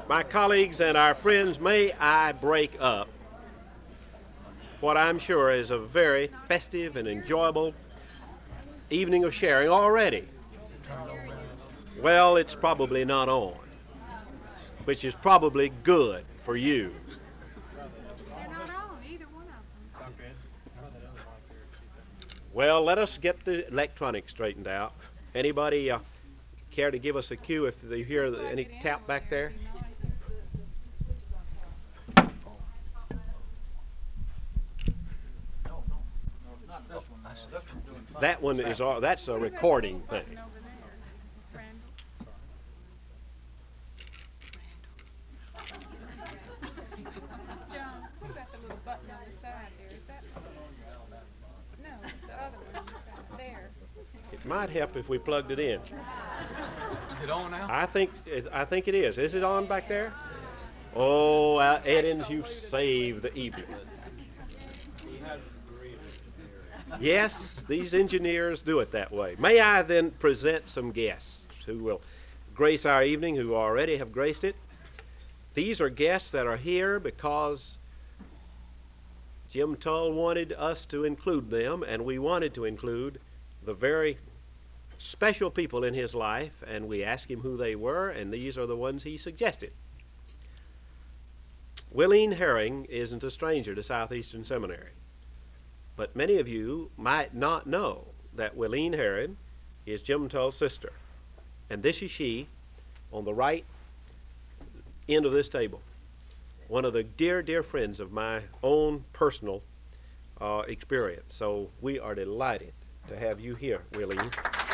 My colleagues and our friends, may I break up what I'm sure is a very festive and enjoyable evening of sharing already. Well, it's probably not on, which is probably good for you. They're not on, either one of them. Well, let us get the electronics straightened out. Anybody care to give us a cue if they hear any tap back there? That one is that's a recording thing. John, what about the little button on the side there? Is that? No, the other one on the side. There. It might help if we plugged it in. Is it on now? I think it is. Is it on back there? Oh, Edens, you've saved the evening. Yes, these engineers do it that way. May I then present some guests who will grace our evening, who already have graced it. These are guests that are here because Jim Tull wanted us to include them, and we wanted to include the very special people in his life, and we asked him who they were, and these are the ones he suggested. Willeen Herring isn't a stranger to Southeastern Seminary, but many of you might not know that Willeen Herring is Jim Tull's sister, and this is she on the right end of this table, one of the dear, dear friends of my own personal experience. So we are delighted to have you here, Willeen.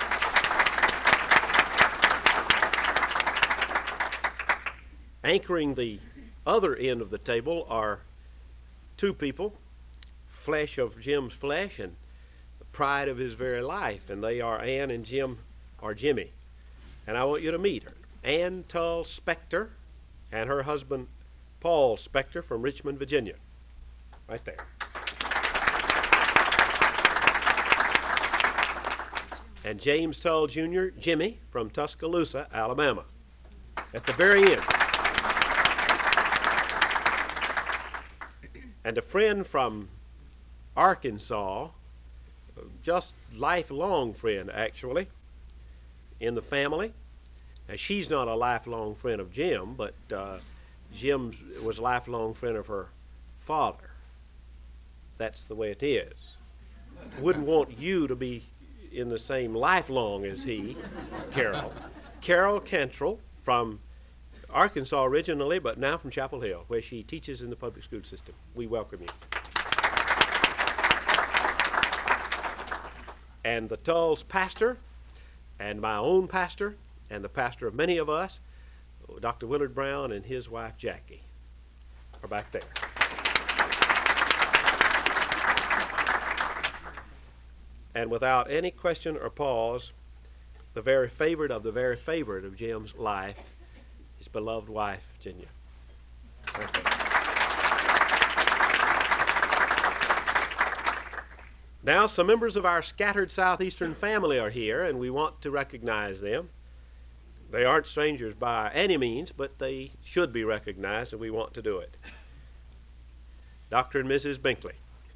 Anchoring the other end of the table are two people, flesh of Jim's flesh and the pride of his very life, and they are Ann and Jim, or Jimmy. And I want you to meet her. Ann Tull Spector and her husband, Paul Spector from Richmond, Virginia. Right there. And James Tull Jr., Jimmy, from Tuscaloosa, Alabama. At the very end. And a friend from Arkansas, just lifelong friend actually, in the family. Now she's not a lifelong friend of Jim, but Jim was a lifelong friend of her father. That's the way it is. Wouldn't want you to be in the same lifelong as he, Carol. Carol Cantrell from Arkansas originally, but now from Chapel Hill, where she teaches in the public school system. We welcome you. And the Tulls pastor, and my own pastor, and the pastor of many of us, Dr. Willard Brown and his wife Jackie, are back there. And without any question or pause, the very favorite of the very favorite of Jim's life, his beloved wife, Virginia. Right there. Now, some members of our scattered Southeastern family are here, and we want to recognize them. They aren't strangers by any means, but they should be recognized, and we want to do it. Dr. and Mrs. Binkley.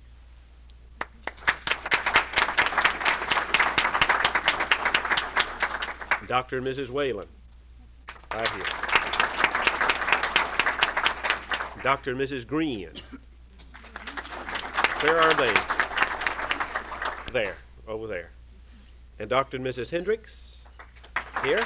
Dr. and Mrs. Whalen, right here. Dr. and Mrs. Green. Where are they? There, over there. And Dr. and Mrs. Hendricks, here.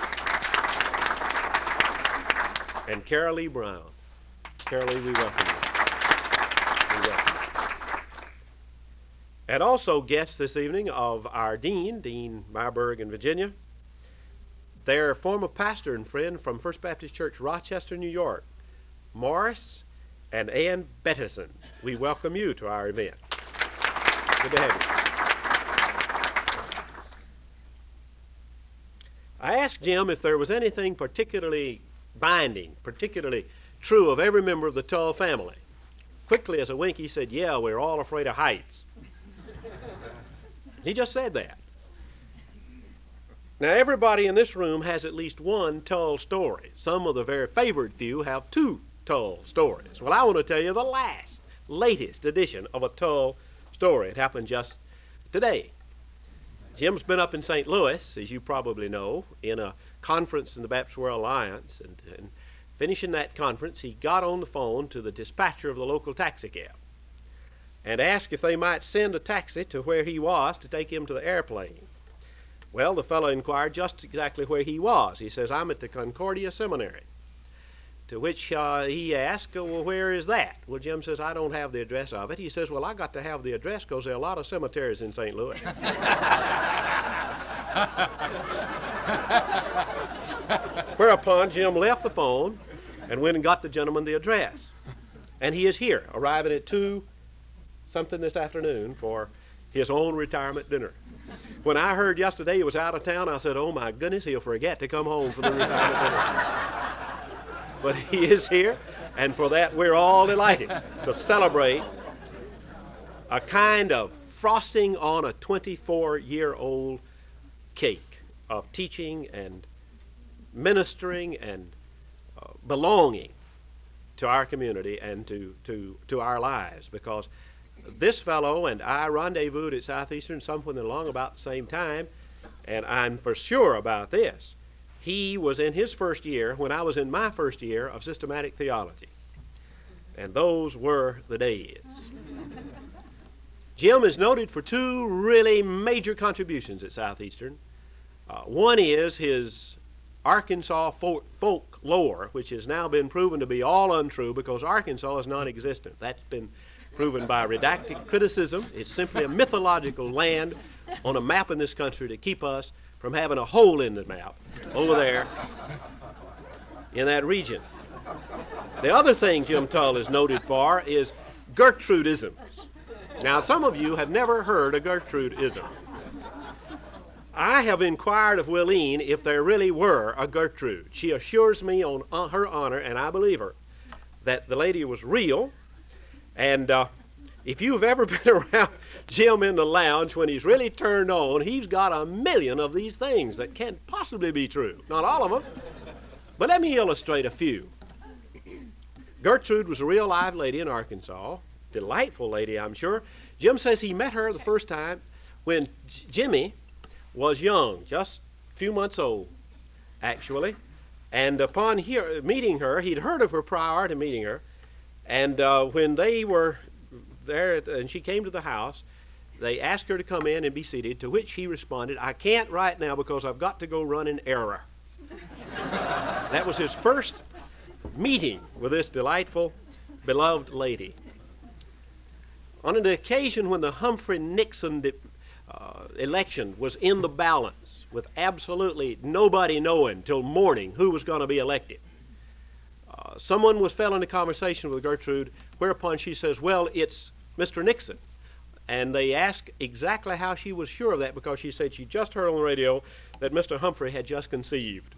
And Carol Lee Brown. Carol Lee, we welcome you. We welcome you. And also guests this evening of our dean, Dean Myerberg in Virginia. Their former pastor and friend from First Baptist Church, Rochester, New York, Morris and Ann Bettison. We welcome you to our event. Good to have you. I asked Jim if there was anything particularly binding, particularly true of every member of the Tull family. Quickly as a wink, he said, yeah, we're all afraid of heights. He just said that. Now, everybody in this room has at least one Tull story. Some of the very favored few have two Tull stories. Well, I want to tell you the latest edition of a Tull story. It happened just today. Jim's been up in St. Louis, as you probably know, in a conference in the Baptist World Alliance, and finishing that conference, he got on the phone to the dispatcher of the local taxi cab and asked if they might send a taxi to where he was to take him to the airplane. Well, the fellow inquired just exactly where he was. He says, "I'm at the Concordia Seminary." To which he asked, "Well, where is that?" Well, Jim says, "I don't have the address of it." He says, "Well, I got to have the address because there are a lot of cemeteries in St. Louis." Whereupon Jim left the phone and went and got the gentleman the address. And he is here, arriving at 2-something this afternoon for his own retirement dinner. When I heard yesterday he was out of town, I said, "Oh my goodness, he'll forget to come home for the retirement dinner." But he is here, and for that we're all delighted to celebrate a kind of frosting on a 24-year-old cake of teaching and ministering and belonging to our community and to our lives, because this fellow and I rendezvoused at Southeastern somewhere along about the same time, and I'm for sure about this. He was in his first year when I was in my first year of systematic theology, and those were the days. Jim is noted for two really major contributions at Southeastern. One is his Arkansas folklore, which has now been proven to be all untrue because Arkansas is non-existent. That's been proven by redacted criticism. It's simply a mythological land on a map in this country to keep us from having a hole in the map over there in that region. The other thing Jim Tull is noted for is Gertrudisms. Now, some of you have never heard of Gertrudism. I have inquired of Willeen if there really were a Gertrude. She assures me on her honor, and I believe her, that the lady was real. And if you've ever been around Jim in the lounge when he's really turned on, he's got a million of these things that can't possibly be true. Not all of them, but let me illustrate a few. Gertrude was a real live lady in Arkansas, delightful lady, I'm sure. Jim says he met her the first time when Jimmy was young, just a few months old, actually. And upon meeting her, he'd heard of her prior to meeting her. And when they were there and she came to the house, they asked her to come in and be seated, to which he responded, "I can't right now because I've got to go run an error." That was his first meeting with this delightful, beloved lady. On an occasion when the Humphrey-Nixon election was in the balance, with absolutely nobody knowing till morning who was going to be elected, someone fell into conversation with Gertrude, whereupon she says, "Well, it's Mr. Nixon." And they asked exactly how she was sure of that, because she said she just heard on the radio that Mr. Humphrey had just conceived.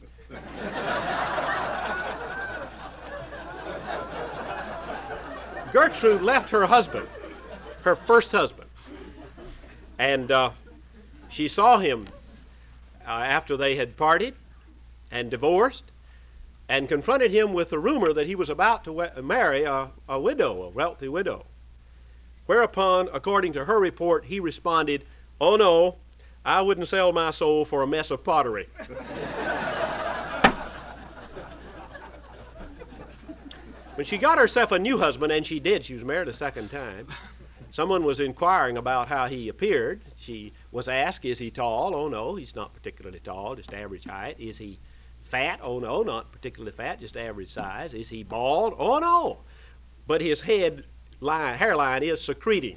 Gertrude left her husband, her first husband, and she saw him after they had parted and divorced, and confronted him with the rumor that he was about to marry a widow, a wealthy widow. Whereupon, according to her report, he responded, "Oh no, I wouldn't sell my soul for a mess of pottery." When she got herself a new husband, and she did, she was married a second time, someone was inquiring about how he appeared. She was asked, "Is he tall?" "Oh no, he's not particularly tall, just average height." "Is he fat?" "Oh no, not particularly fat, just average size." "Is he bald?" "Oh no, but his hairline is secreting."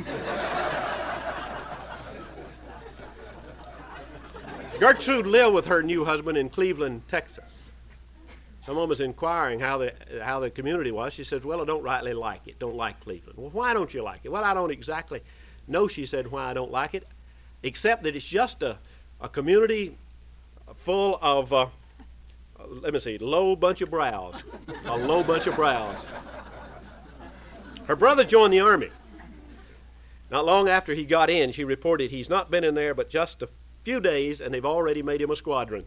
Gertrude lived with her new husband in Cleveland, Texas. Someone was inquiring how the community was. She said, "Well, I don't rightly like it, don't like Cleveland." "Well, why don't you like it?" "Well, I don't exactly know," she said, "why I don't like it, except that it's just a community full of, low bunch of brows. A low bunch of brows." Her brother joined the Army. Not long after he got in, she reported he's not been in there but just a few days, and they've already made him a squadron.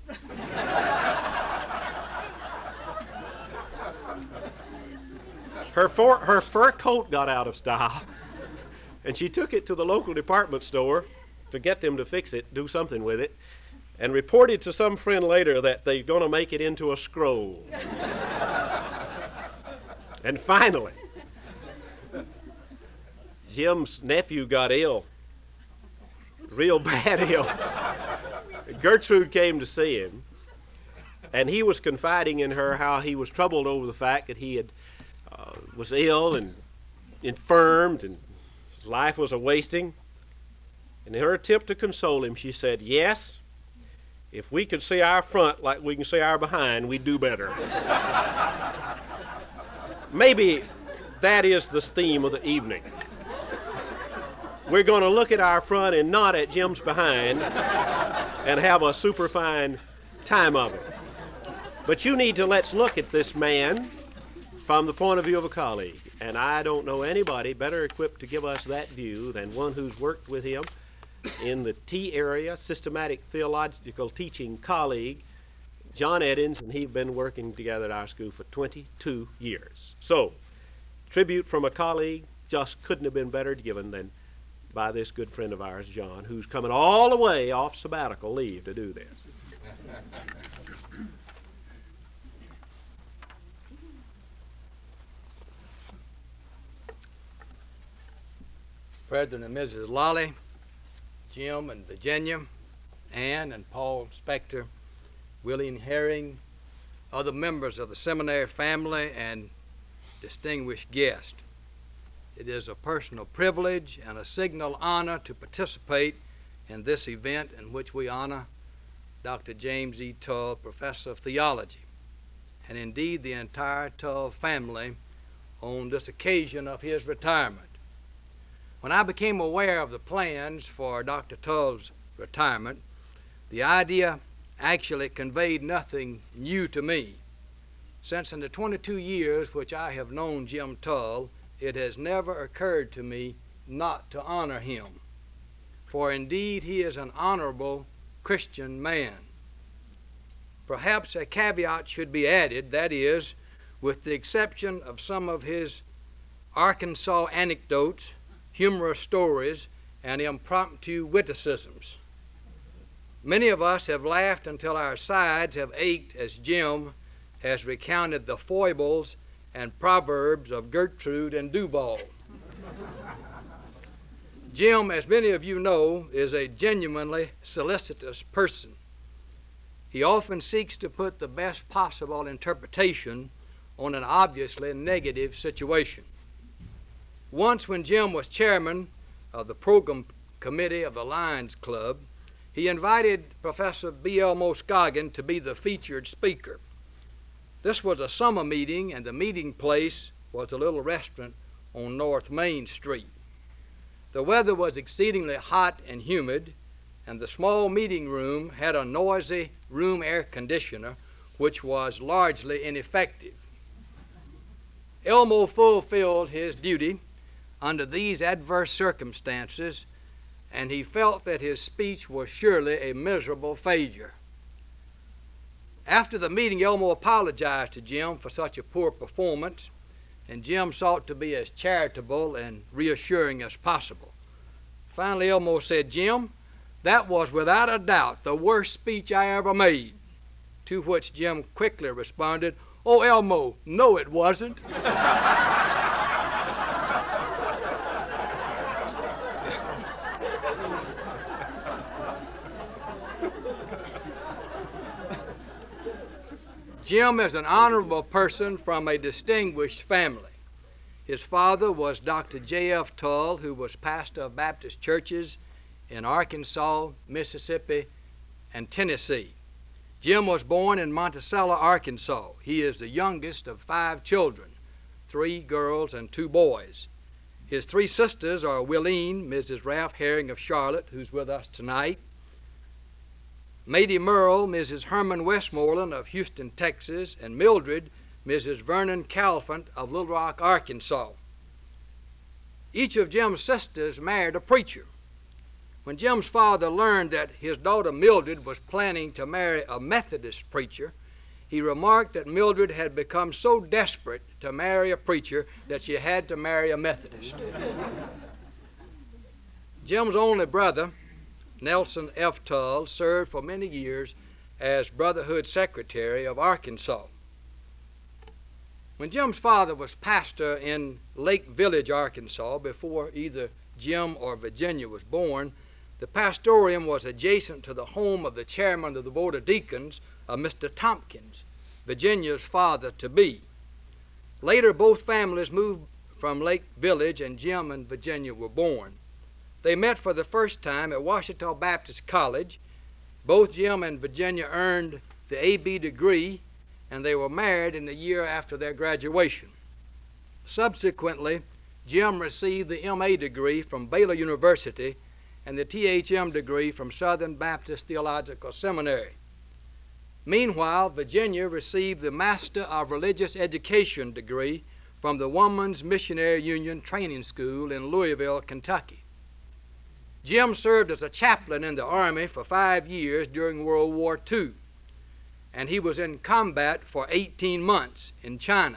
Her fur coat got out of style, and she took it to the local department store to get them to fix it, do something with it, and reported to some friend later that they're going to make it into a scroll. And finally, Jim's nephew got ill, real bad ill. Gertrude came to see him, and he was confiding in her how he was troubled over the fact that he was ill and infirmed, and his life was a wasting. And in her attempt to console him, she said, "Yes, if we could see our front like we can see our behind, we'd do better." Maybe that is the theme of the evening. We're going to look at our front and not at Jim's behind and have a superfine time of it. But you need to let's look at this man from the point of view of a colleague. And I don't know anybody better equipped to give us that view than one who's worked with him in the T area, systematic theological teaching colleague, John Eddins, and he've been working together at our school for 22 years. So, tribute from a colleague just couldn't have been better given than by this good friend of ours, John, who's coming all the way off sabbatical leave to do this. President and Mrs. Lolly, Jim and Virginia, Ann and Paul Spector, William Herring, other members of the seminary family, and distinguished guests. It is a personal privilege and a signal honor to participate in this event in which we honor Dr. James E. Tull, Professor of Theology, and indeed the entire Tull family on this occasion of his retirement. When I became aware of the plans for Dr. Tull's retirement, the idea actually conveyed nothing new to me. Since in the 22 years which I have known Jim Tull, it has never occurred to me not to honor him. For indeed he is an honorable Christian man. Perhaps a caveat should be added, that is, with the exception of some of his Arkansas anecdotes, humorous stories, and impromptu witticisms. Many of us have laughed until our sides have ached as Jim has recounted the foibles and proverbs of Gertrude and Duval. Jim, as many of you know, is a genuinely solicitous person. He often seeks to put the best possible interpretation on an obviously negative situation. Once when Jim was chairman of the program committee of the Lions Club, he invited Professor B. Elmo Scoggin to be the featured speaker. This was a summer meeting, and the meeting place was a little restaurant on North Main Street. The weather was exceedingly hot and humid, and the small meeting room had a noisy room air conditioner which was largely ineffective. Elmo fulfilled his duty under these adverse circumstances, and he felt that his speech was surely a miserable failure. After the meeting, Elmo apologized to Jim for such a poor performance, and Jim sought to be as charitable and reassuring as possible. Finally, Elmo said, "Jim, that was without a doubt the worst speech I ever made." To which Jim quickly responded, "Oh, Elmo, no it wasn't." Jim is an honorable person from a distinguished family. His father was Dr. J.F. Tull, who was pastor of Baptist churches in Arkansas, Mississippi, and Tennessee. Jim was born in Monticello, Arkansas. He is the youngest of 5 children, 3 girls and 2 boys. His 3 sisters are Willeen, Mrs. Ralph Herring of Charlotte, who's with us tonight, Mady Merle, Mrs. Herman Westmoreland of Houston, Texas, and Mildred, Mrs. Vernon Calfant of Little Rock, Arkansas. Each of Jim's sisters married a preacher. When Jim's father learned that his daughter Mildred was planning to marry a Methodist preacher, he remarked that Mildred had become so desperate to marry a preacher that she had to marry a Methodist. Jim's only brother, Nelson F. Tull, served for many years as Brotherhood Secretary of Arkansas. When Jim's father was pastor in Lake Village, Arkansas, before either Jim or Virginia was born, the pastorium was adjacent to the home of the chairman of the Board of Deacons, Mr. Tompkins, Virginia's father-to-be. Later, both families moved from Lake Village, and Jim and Virginia were born. They met for the first time at Ouachita Baptist College. Both Jim and Virginia earned the A.B. degree, and they were married in the year after their graduation. Subsequently, Jim received the M.A. degree from Baylor University and the Th.M. degree from Southern Baptist Theological Seminary. Meanwhile, Virginia received the Master of Religious Education degree from the Woman's Missionary Union Training School in Louisville, Kentucky. Jim served as a chaplain in the Army for 5 years during World War II, and he was in combat for 18 months in China.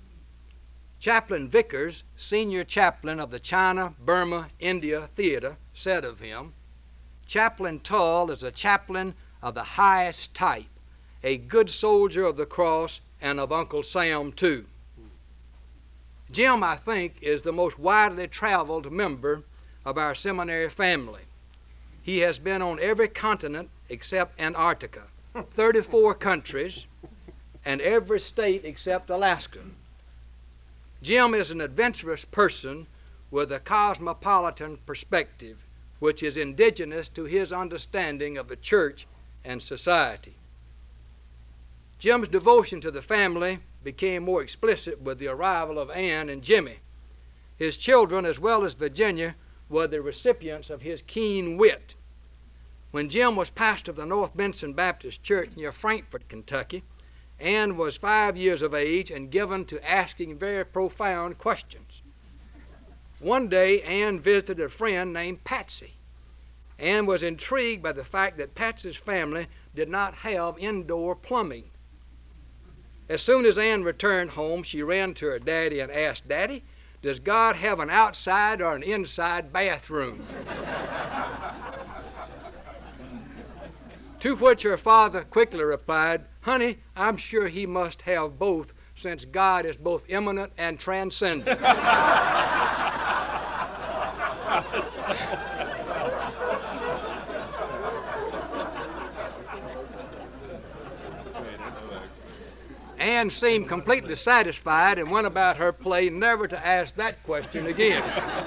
Chaplain Vickers, senior chaplain of the China, Burma, India Theater, said of him, "Chaplain Tull is a chaplain of the highest type, a good soldier of the cross and of Uncle Sam, too." Jim, I think, is the most widely traveled member of our seminary family. He has been on every continent except Antarctica, 34 countries, and every state except Alaska. Jim is an adventurous person with a cosmopolitan perspective, which is indigenous to his understanding of the church and society. Jim's devotion to the family became more explicit with the arrival of Ann and Jimmy. His children, as well as Virginia, were the recipients of his keen wit. When Jim was pastor of the North Benson Baptist Church near Frankfort, Kentucky, Ann was 5 years of age and given to asking very profound questions. One day, Ann visited a friend named Patsy. Ann was intrigued by the fact that Patsy's family did not have indoor plumbing. As soon as Ann returned home, she ran to her daddy and asked, "Daddy, does God have an outside or an inside bathroom?" To which her father quickly replied, "Honey, I'm sure he must have both, since God is both immanent and transcendent." Ann seemed completely satisfied and went about her play, never to ask that question again.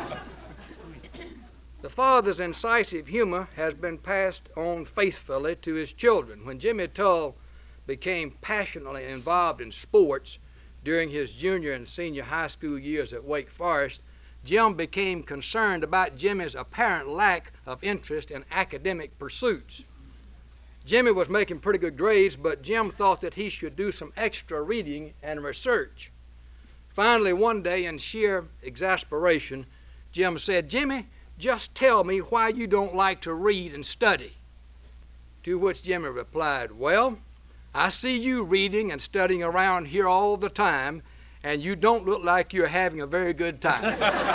The father's incisive humor has been passed on faithfully to his children. When Jimmy Tull became passionately involved in sports during his junior and senior high school years at Wake Forest, Jim became concerned about Jimmy's apparent lack of interest in academic pursuits. Jimmy was making pretty good grades, but Jim thought that he should do some extra reading and research. Finally, one day, in sheer exasperation, Jim said, "Jimmy, just tell me why you don't like to read and study." To which Jimmy replied, "Well, I see you reading and studying around here all the time, and you don't look like you're having a very good time."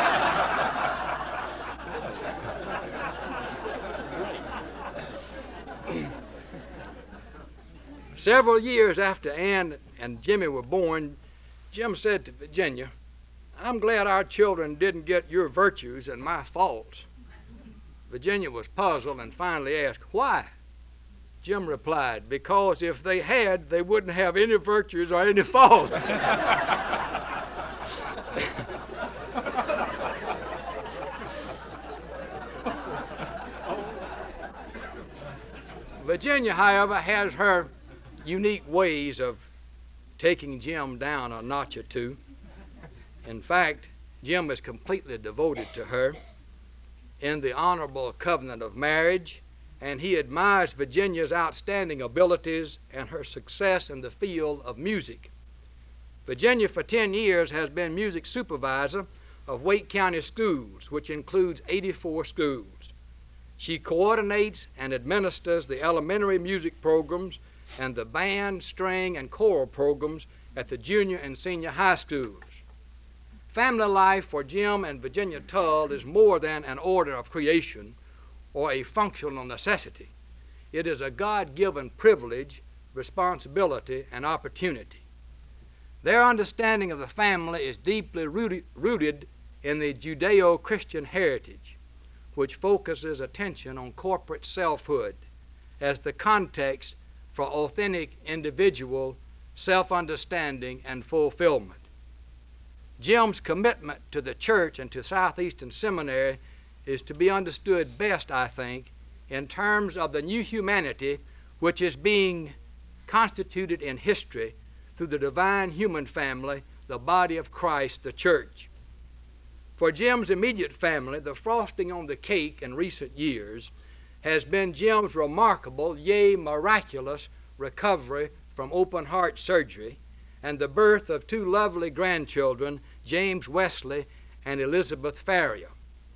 Several years after Ann and Jimmy were born, Jim said to Virginia, "I'm glad our children didn't get your virtues and my faults." Virginia was puzzled and finally asked, "Why?" Jim replied, "Because if they had, they wouldn't have any virtues or any faults." Virginia, however, has her unique ways of taking Jim down a notch or two. In fact, Jim is completely devoted to her in the honorable covenant of marriage, and he admires Virginia's outstanding abilities and her success in the field of music. Virginia, for 10 years, has been music supervisor of Wake County Schools, which includes 84 schools. She coordinates and administers the elementary music programs and the band, string, and choral programs at the junior and senior high schools. Family life for Jim and Virginia Tull is more than an order of creation or a functional necessity. It is a God-given privilege, responsibility, and opportunity. Their understanding of the family is deeply rooted in the Judeo-Christian heritage, which focuses attention on corporate selfhood as the context for authentic individual self-understanding and fulfillment. Jim's commitment to the church and to Southeastern Seminary is to be understood best, I think, in terms of the new humanity which is being constituted in history through the divine human family, the body of Christ, the church. For Jim's immediate family, the frosting on the cake in recent years has been Jim's remarkable, yea, miraculous recovery from open heart surgery and the birth of two lovely grandchildren, James Wesley and Elizabeth Farrier.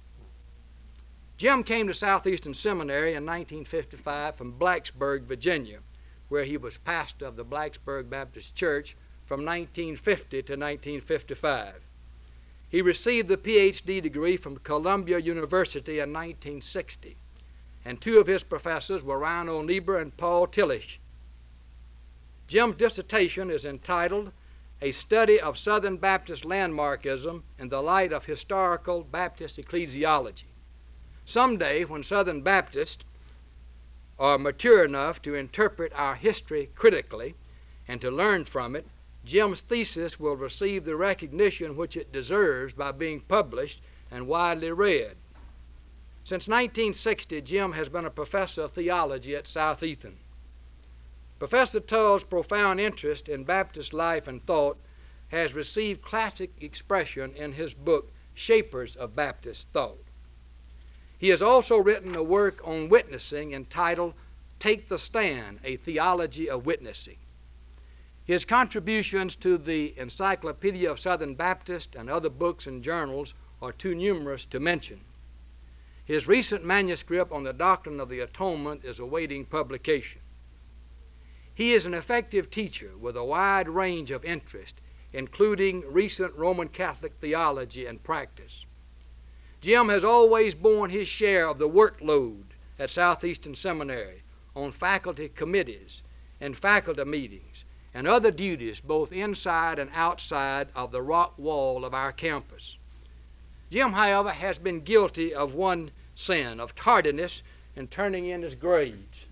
Jim came to Southeastern Seminary in 1955 from Blacksburg, Virginia, where he was pastor of the Blacksburg Baptist Church from 1950 to 1955. He received the PhD degree from Columbia University in 1960, and two of his professors were Reinhold Niebuhr and Paul Tillich. Jim's dissertation is entitled A Study of Southern Baptist Landmarkism in the Light of Historical Baptist Ecclesiology. Someday, when Southern Baptists are mature enough to interpret our history critically and to learn from it, Jim's thesis will receive the recognition which it deserves by being published and widely read. Since 1960, Jim has been a professor of theology at Southeastern. Professor Tull's profound interest in Baptist life and thought has received classic expression in his book, Shapers of Baptist Thought. He has also written a work on witnessing entitled Take the Stand, A Theology of Witnessing. His contributions to the Encyclopedia of Southern Baptist and other books and journals are too numerous to mention. His recent manuscript on the doctrine of the atonement is awaiting publication. He is an effective teacher with a wide range of interest, including recent Roman Catholic theology and practice. Jim has always borne his share of the workload at Southeastern Seminary on faculty committees and faculty meetings and other duties both inside and outside of the rock wall of our campus. Jim, however, has been guilty of one sin, of tardiness in turning in his grades.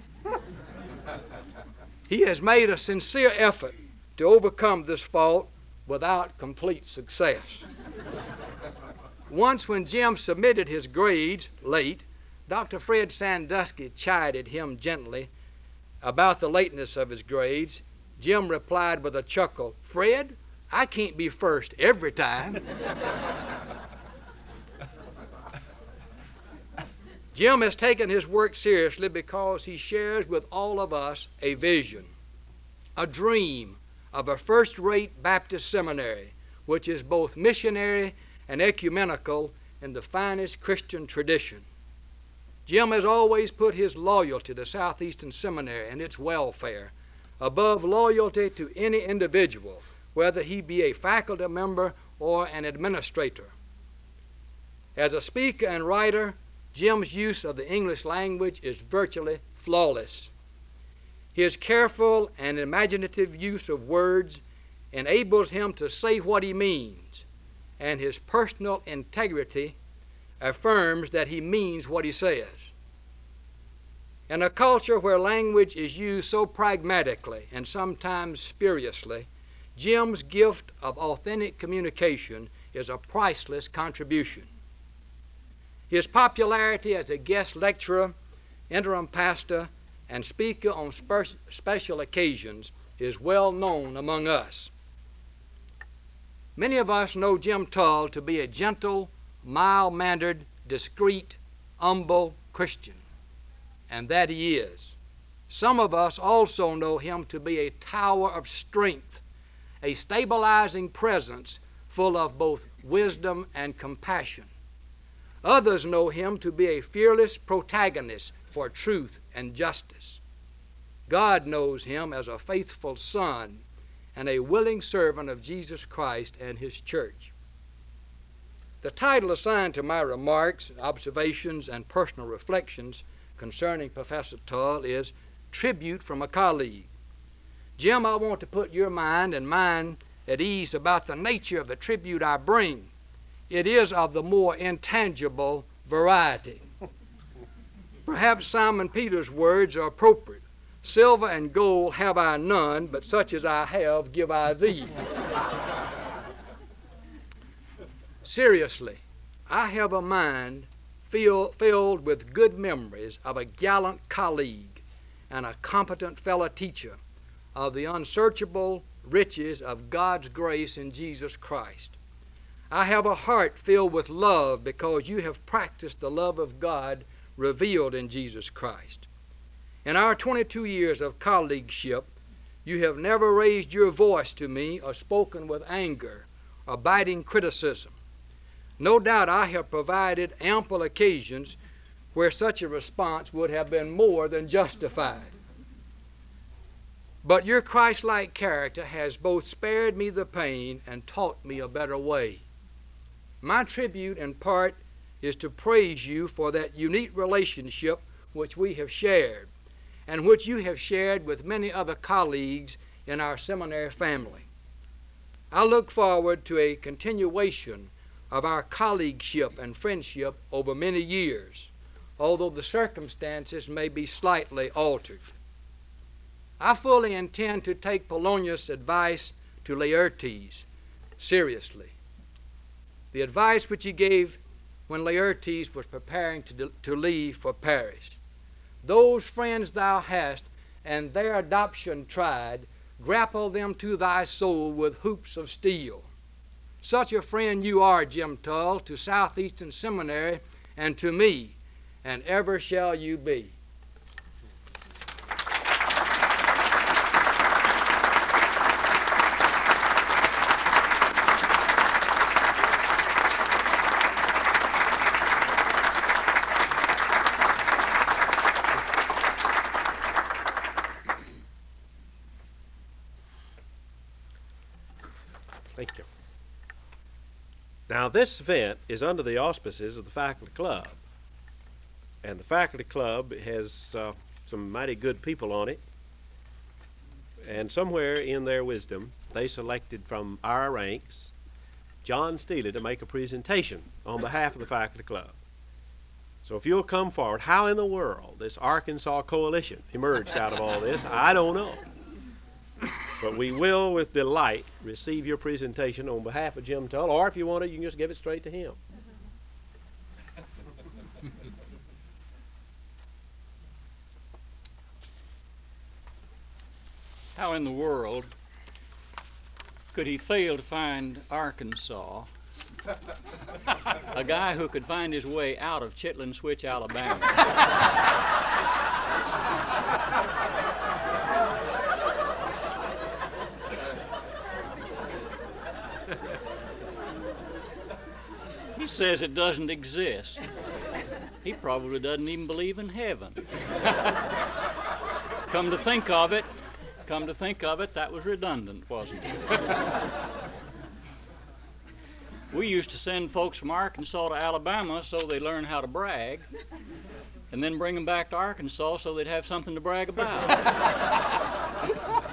He has made a sincere effort to overcome this fault without complete success. Once when Jim submitted his grades late, Dr. Fred Sandusky chided him gently about the lateness of his grades. Jim replied with a chuckle, "Fred, I can't be first every time." Jim has taken his work seriously because he shares with all of us a vision, a dream of a first-rate Baptist seminary, which is both missionary and ecumenical in the finest Christian tradition. Jim has always put his loyalty to Southeastern Seminary and its welfare above loyalty to any individual, whether he be a faculty member or an administrator. As a speaker and writer, Jim's use of the English language is virtually flawless. His careful and imaginative use of words enables him to say what he means, and his personal integrity affirms that he means what he says. In a culture where language is used so pragmatically and sometimes spuriously, Jim's gift of authentic communication is a priceless contribution. His popularity as a guest lecturer, interim pastor, and speaker on special occasions is well known among us. Many of us know Jim Tull to be a gentle, mild-mannered, discreet, humble Christian, and that he is. Some of us also know him to be a tower of strength, a stabilizing presence full of both wisdom and compassion. Others know him to be a fearless protagonist for truth and justice. God knows him as a faithful son and a willing servant of Jesus Christ and his church. The title assigned to my remarks, observations, and personal reflections concerning Professor Tull is Tribute from a Colleague. Jim, I want to put your mind and mine at ease about the nature of the tribute I bring. It is of the more intangible variety. Perhaps Simon Peter's words are appropriate. Silver and gold have I none, but such as I have give I thee. Seriously, I have a mind filled with good memories of a gallant colleague and a competent fellow teacher of the unsearchable riches of God's grace in Jesus Christ. I have a heart filled with love because you have practiced the love of God revealed in Jesus Christ. In our 22 years of colleagueship, you have never raised your voice to me or spoken with anger or biting criticism. No doubt I have provided ample occasions where such a response would have been more than justified. But your Christ-like character has both spared me the pain and taught me a better way. My tribute, in part, is to praise you for that unique relationship which we have shared, and which you have shared with many other colleagues in our seminary family. I look forward to a continuation of our colleagueship and friendship over many years, although the circumstances may be slightly altered. I fully intend to take Polonius' advice to Laertes seriously. The advice which he gave when Laertes was preparing to leave for Paris. Those friends thou hast, and their adoption tried, grapple them to thy soul with hoops of steel. Such a friend you are, Jim Tull, to Southeastern Seminary and to me, and ever shall you be. Thank you. Now, this event is under the auspices of the Faculty Club. And the Faculty Club has some mighty good people on it. And somewhere in their wisdom, they selected from our ranks John Steely to make a presentation on behalf of the Faculty Club. So if you'll come forward, how in the world this Arkansas Coalition emerged out of all this, I don't know. But we will, with delight, receive your presentation on behalf of Jim Tull, or if you want it, you can just give it straight to him. How in the world could he fail to find Arkansas, a guy who could find his way out of Chitlin Switch, Alabama? He says it doesn't exist. He probably doesn't even believe in heaven. Come to think of it, that was redundant, wasn't it? We used to send folks from Arkansas to Alabama so they learn how to brag, and then bring them back to Arkansas so they'd have something to brag about.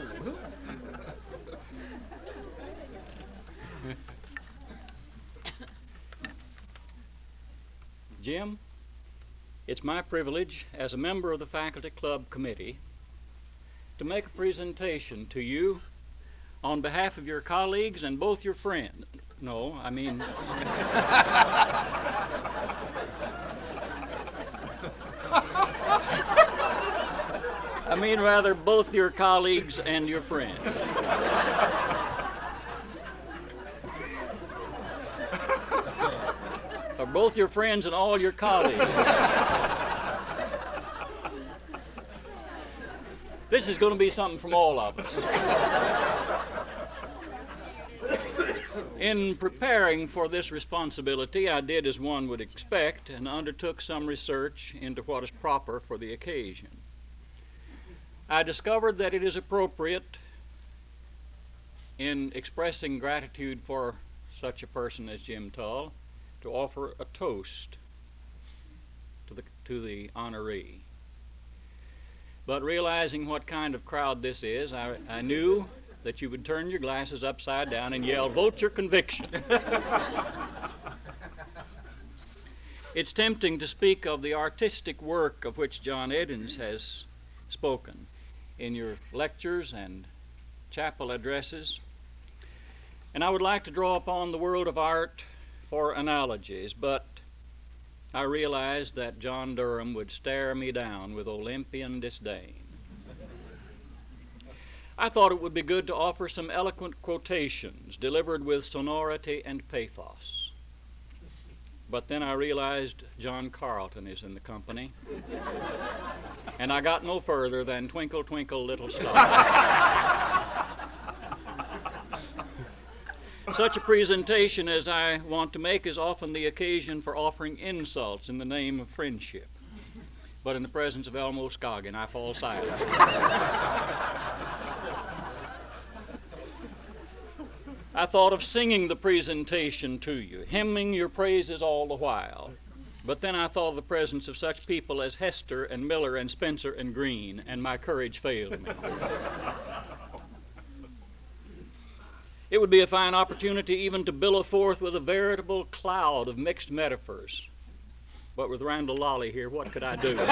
Jim, it's my privilege as a member of the Faculty Club Committee to make a presentation to you on behalf of your colleagues and both your friends. No, I mean... I mean rather both your colleagues and your friends. Or both your friends and all your colleagues. This is going to be something from all of us. In preparing for this responsibility, I did as one would expect and undertook some research into what is proper for the occasion. I discovered that it is appropriate in expressing gratitude for such a person as Jim Tull to offer a toast to the honoree. But realizing what kind of crowd this is, I knew that you would turn your glasses upside down and yell, "Vote your conviction." It's tempting to speak of the artistic work of which John Edens has spoken in your lectures and chapel addresses. And I would like to draw upon the world of art for analogies, but I realized that John Durham would stare me down with Olympian disdain. I thought it would be good to offer some eloquent quotations delivered with sonority and pathos. But then I realized John Carlton is in the company, and I got no further than "Twinkle, Twinkle, Little Star." Such a presentation as I want to make is often the occasion for offering insults in the name of friendship. But in the presence of Elmo Scoggin, I fall silent. I thought of singing the presentation to you, hymning your praises all the while. But then I thought of the presence of such people as Hester and Miller and Spencer and Green, and my courage failed me. It would be a fine opportunity even to billow forth with a veritable cloud of mixed metaphors. But with Randall Lolly here, what could I do?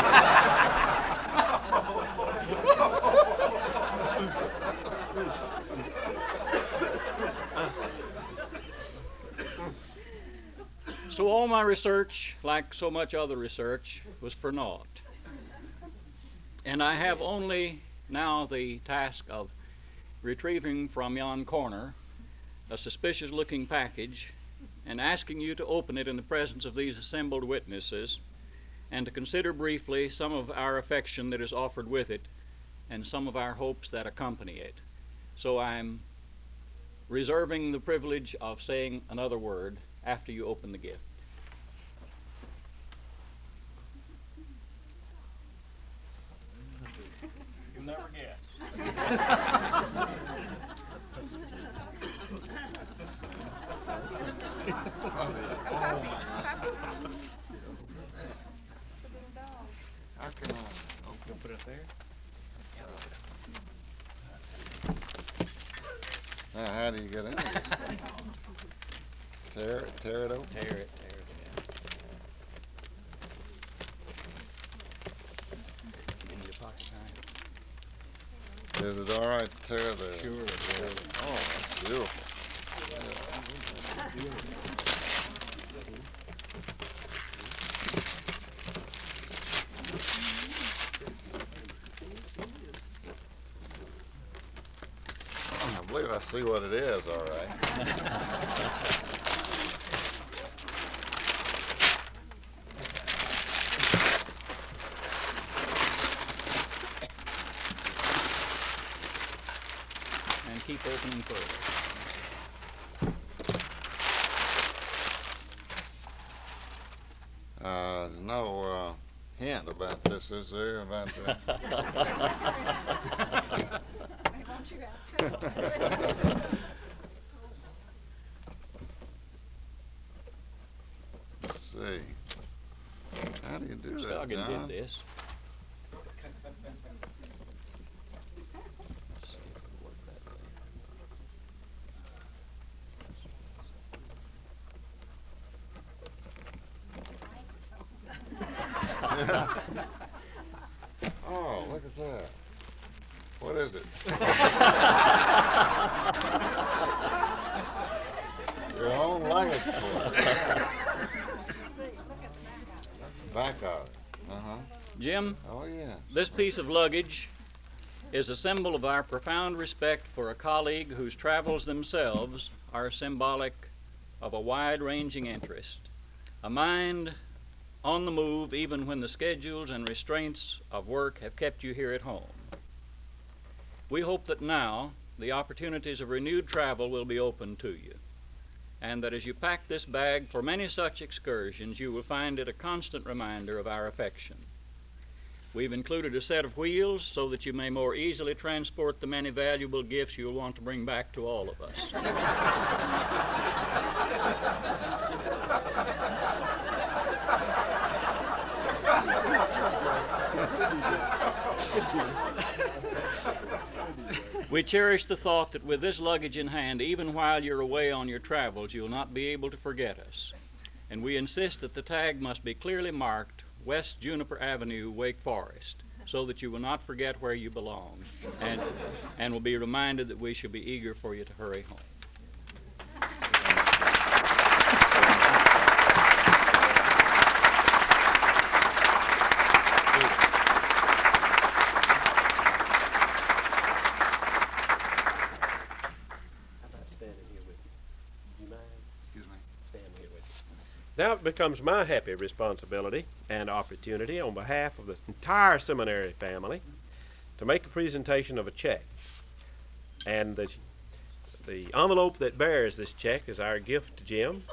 So all my research, like so much other research, was for naught. And I have only now the task of retrieving from yon corner a suspicious-looking package and asking you to open it in the presence of these assembled witnesses and to consider briefly some of our affection that is offered with it and some of our hopes that accompany it. So I'm reserving the privilege of saying another word after you open the gift. You'll never guess. You'll put it there? Now, how do you get in it? Tear it open? Tear it, In your pocket time. Is it all right to tear the... Sure. Oh, that's beautiful. I believe I see what it is, all right. And keep opening further. There's no hint about this, is there? About Let's see. How do you do that, Scoggin John? did this. Oh, look at that. What is it? Your own luggage for it. Back of it. Uh-huh. Jim, Oh, yeah. this piece of luggage is a symbol of our profound respect for a colleague whose travels themselves are symbolic of a wide-ranging interest, a mind on the move even when the schedules and restraints of work have kept you here at home. We hope that now the opportunities of renewed travel will be open to you. and that as you pack this bag for many such excursions, you will find it a constant reminder of our affection. We've included a set of wheels so that you may more easily transport the many valuable gifts you'll want to bring back to all of us. We cherish the thought that with this luggage in hand, even while you're away on your travels, you'll not be able to forget us. And we insist that the tag must be clearly marked West Juniper Avenue, Wake Forest, so that you will not forget where you belong, and will be reminded that we shall be eager for you to hurry home. Now it becomes my happy responsibility and opportunity on behalf of the entire seminary family to make a presentation of a check. And the envelope that bears this check is our gift to Jim.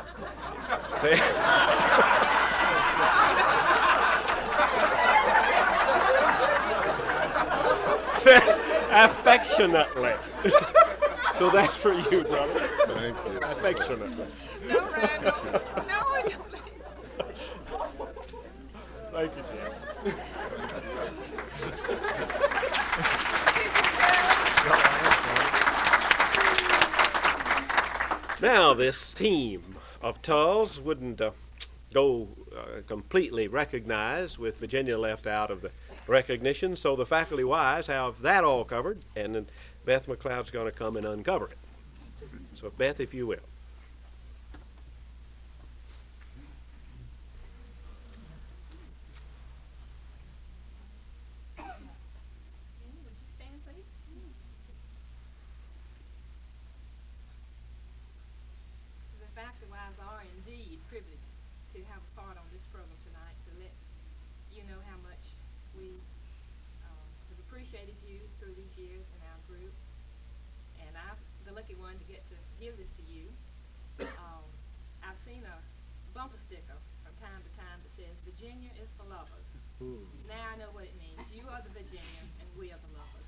Affectionately. So that's for you, brother. Thank you. Affectionately. No, Randall. No, don't. Thank you, Jim. Now, this team of Tulls wouldn't go completely recognized with Virginia left out of the recognition, so the faculty-wise have that all covered, and then Beth McLeod's going to come and uncover it. So, Beth, if you will. Faculty-wise are indeed privileged to have a part on this program tonight, to let you know how much we have appreciated you through these years in our group. And I'm the lucky one to get to give this to you. I've seen a bumper sticker from time to time that says, "Virginia is for lovers." Now I know what it means. You are the Virginia, and we are the lovers.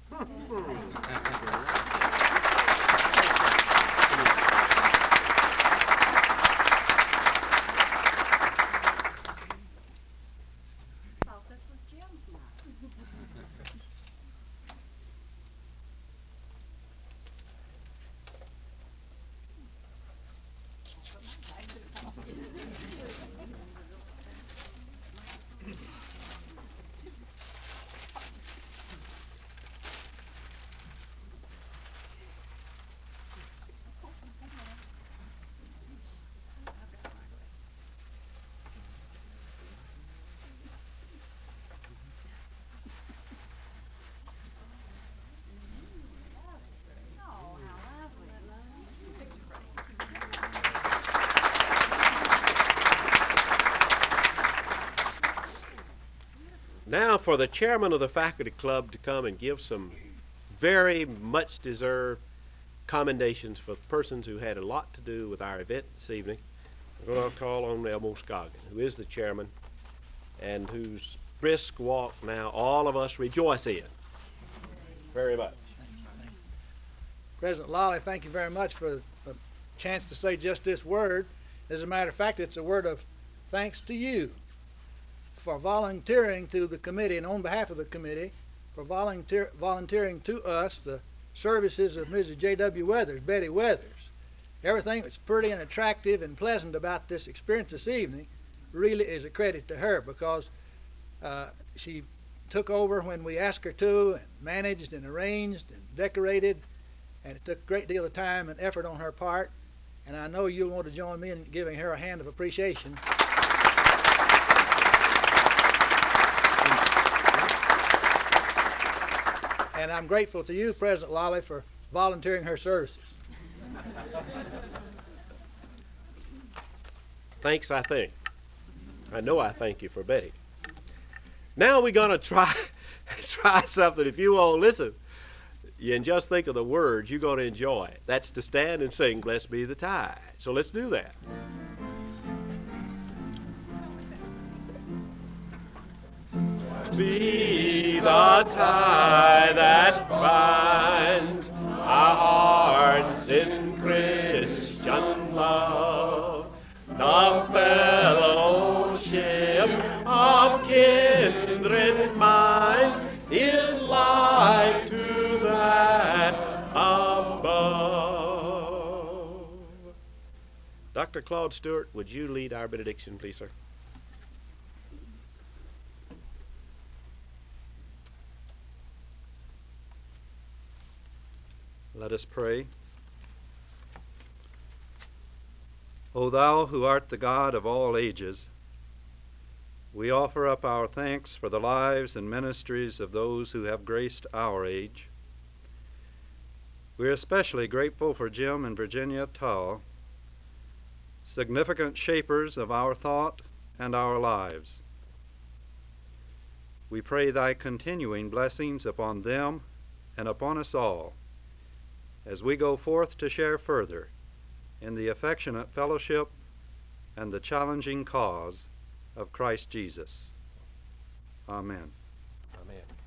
Now for the chairman of the faculty club to come and give some very much deserved commendations for persons who had a lot to do with our event this evening. I'm going to call on Elmo Scoggin, who is the chairman and whose brisk walk now all of us rejoice in very much. President Lawley, thank you very much for the chance to say just this word. As a matter of fact, it's a word of thanks to you for volunteering to the committee and on behalf of the committee for volunteering to us the services of Mrs. J.W. Weathers, Betty Weathers. Everything that's pretty and attractive and pleasant about this experience this evening really is a credit to her, because she took over when we asked her to, and managed and arranged and decorated, and it took a great deal of time and effort on her part, and I know you'll want to join me in giving her a hand of appreciation. And I'm grateful to you, President Lawley, for volunteering her services. Thanks, I think. I know I thank you for Betty. Now we're going to try something. If you all listen, and just think of the words you're going to enjoy. That's to stand and sing, "Blessed Be the Tie." So let's do that. Be the tie that binds our hearts in Christian love, the fellowship of kindred minds is like to that above. Dr. Claude Stewart, would you lead our benediction, please, sir? Let us pray. O thou who art the God of all ages, we offer up our thanks for the lives and ministries of those who have graced our age. We're especially grateful for Jim and Virginia Tull, significant shapers of our thought and our lives. We pray thy continuing blessings upon them and upon us all, as we go forth to share further in the affectionate fellowship and the challenging cause of Christ Jesus. Amen. Amen.